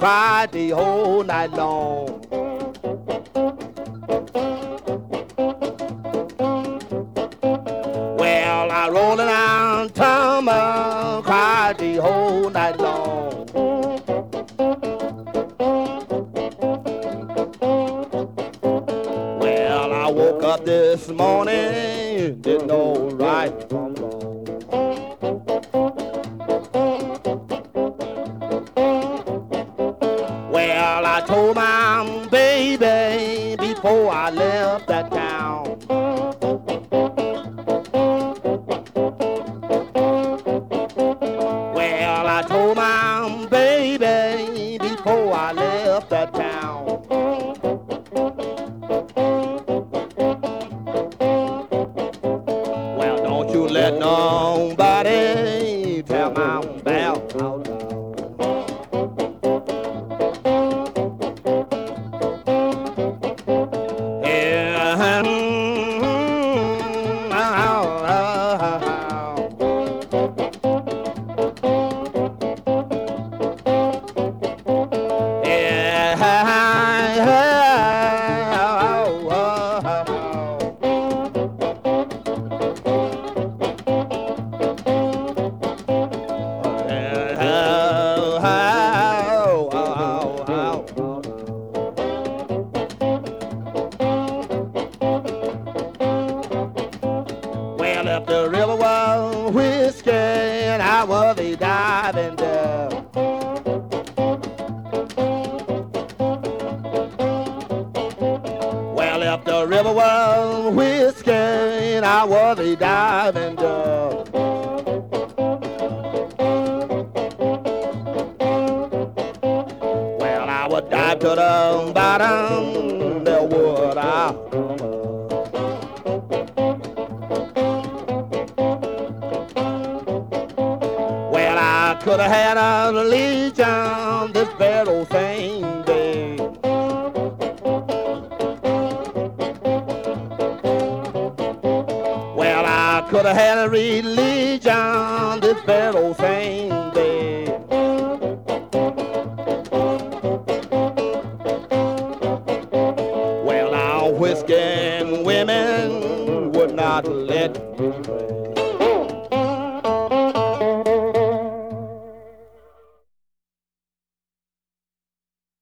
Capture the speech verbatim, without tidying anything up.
cried the whole night long. Well, I rolled around Tama, cried the whole night long. Well, I woke up this morning, didn't know right from wrong. Well, I told my baby before I left that town. Well, I told my baby before I left that town. Well, don't you let nobody tell my bell out loud. Well, if the river was whiskey and I was a diving there. Well, if the river was whiskey and I was a diving there. Well, I would dive to the bottom, there would I. Well, I could have had a legion this very same day. Well, I could have had a religion this very same day. Well, now whiskey and women would not let me pray.